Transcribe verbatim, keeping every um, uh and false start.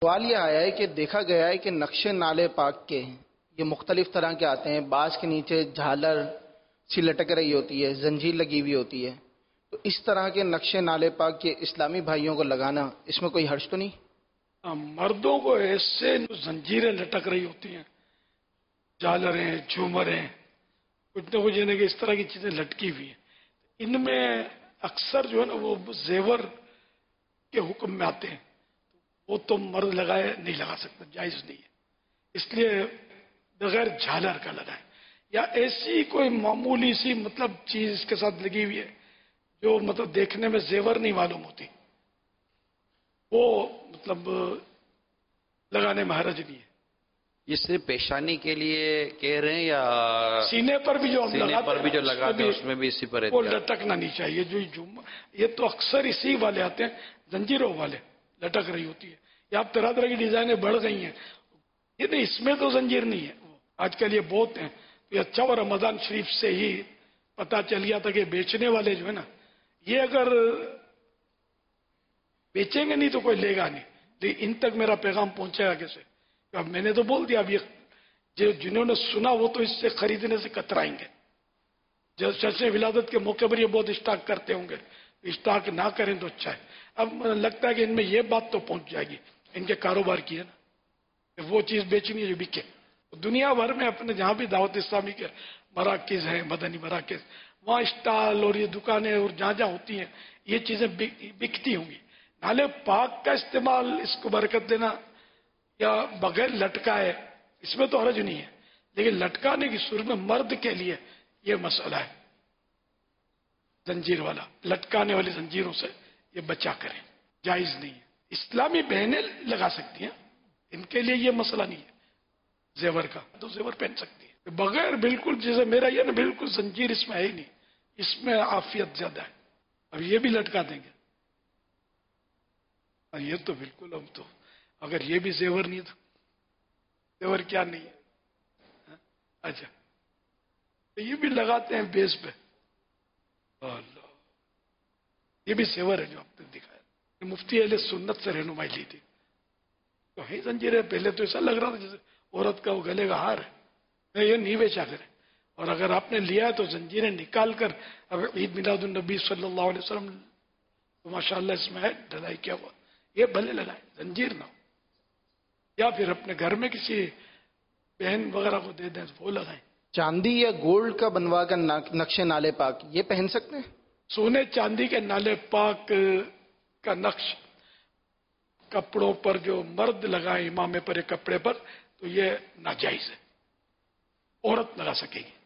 سوال یہ آیا ہے کہ دیکھا گیا ہے کہ نقشے نالے پاک کے یہ مختلف طرح کے آتے ہیں، بعض کے نیچے جھالر سی لٹک رہی ہوتی ہے، زنجیر لگی ہوئی ہوتی ہے، تو اس طرح کے نقشے نالے پاک کے اسلامی بھائیوں کو لگانا اس میں کوئی حرج تو نہیں؟ مردوں کو ایسے زنجیریں لٹک رہی ہوتی ہیں، جھالریں، جھومریں، کچھ نہ کچھ یعنی کہ اس طرح کی چیزیں لٹکی ہوئی ہیں، ان میں اکثر جو ہے نا وہ زیور کے حکم میں آتے ہیں، وہ تو مرد لگائے نہیں لگا سکتا، جائز نہیں ہے، اس لیے بغیر جھالر کا لگائے، یا ایسی کوئی معمولی سی مطلب چیز اس کے ساتھ لگی ہوئی ہے جو مطلب دیکھنے میں زیور نہیں معلوم ہوتی، وہ مطلب لگانے میں حرج نہیں ہے۔ یہ صرف پیشانی کے لیے کہہ رہے ہیں یا سینے پر بھی جو ہم سینے پر بھی جو لگاتے ہیں اس میں بھی اسی پر وہ لٹکنا نہیں چاہیے؟ جو جھوم یہ تو اکثر اسی والے آتے ہیں، زنجیروں والے لٹک رہی ہوتی ہے، یا اب طرح طرح کی ڈیزائنیں بڑھ گئی ہیں، یہ نہیں، اس میں تو زنجیر نہیں ہے، آج کل یہ بہت ہیں، تو یہ اچھا ہوا رمضان شریف سے ہی پتہ چل گیا تھا کہ بیچنے والے جو ہے نا، یہ اگر بیچیں گے نہیں تو کوئی لے گا نہیں، لیکن ان تک میرا پیغام پہنچے گا کیسے؟ اب میں نے تو بول دیا، اب یہ جو جنہوں نے سنا وہ تو اس سے خریدنے سے کترائیں گے، جب جشن ولادت کے موقع پر یہ بہت اسٹاک کرتے ہوں گے، اسٹاک نہ کریں تو اچھا ہے۔ اب لگتا ہے کہ ان میں یہ بات تو پہنچ جائے گی، ان کے کاروبار کی ہے نا، کہ وہ چیز بیچنی ہے جو بکے۔ دنیا بھر میں اپنے جہاں بھی دعوت اسلامی کے مراکز ہیں، مدنی مراکز، وہاں اسٹال اور یہ دکانیں اور جہاں جہاں ہوتی ہیں یہ چیزیں بکتی ہوں گی۔ نالے پاک کا استعمال، اس کو برکت دینا یا بغیر لٹکائے، اس میں تو حرج نہیں ہے، لیکن لٹکانے کی صورت میں مرد کے لیے یہ مسئلہ ہے، زنجیر والا، لٹکانے والی زنجیروں سے یہ بچا کریں، جائز نہیں ہے۔ اسلامی بہنیں لگا سکتی ہیں، ان کے لیے یہ مسئلہ نہیں ہے، زیور کا تو زیور پہن سکتی ہے بغیر، بالکل جیسے میرا یہ نا بالکل زنجیر اس میں ہے ہی نہیں، اس میں عافیت زیادہ ہے، اب یہ بھی لٹکا دیں گے، اور یہ تو بالکل، اب تو اگر یہ بھی زیور نہیں تو زیور کیا نہیں ہے؟ اچھا یہ بھی لگاتے ہیں بیس پہ، اللہ یہ بھی زیور ہے جو آپ نے دکھایا، مفتی اہل سنت سے رہنمائی لی تھی، تو ہے زنجیر ہے، پہلے تو ایسا لگ رہا تھا جیسے عورت کا وہ گلے کا ہار ہے، یہ نہیں بیچا کرے، اور اگر آپ نے لیا ہے تو زنجیریں نکال کر، اگر عید میلاد النبی صلی اللہ علیہ وسلم تو ماشاء اللہ اس میں ہے ڈھلائی کیا ہوا، یہ بھلے لگائیں، زنجیر نہ ہو، یا پھر اپنے گھر میں کسی بہن وغیرہ کو دے دیں تو وہ لگائیں۔ چاندی یا گولڈ کا بنوا کر نقشے نالے پاک یہ پہن سکتے ہیں؟ سونے چاندی کے نالے پاک کا نقش کپڑوں پر جو مرد لگائے امامے پر، ایک کپڑے پر، تو یہ ناجائز ہے، عورت لگا سکے گی۔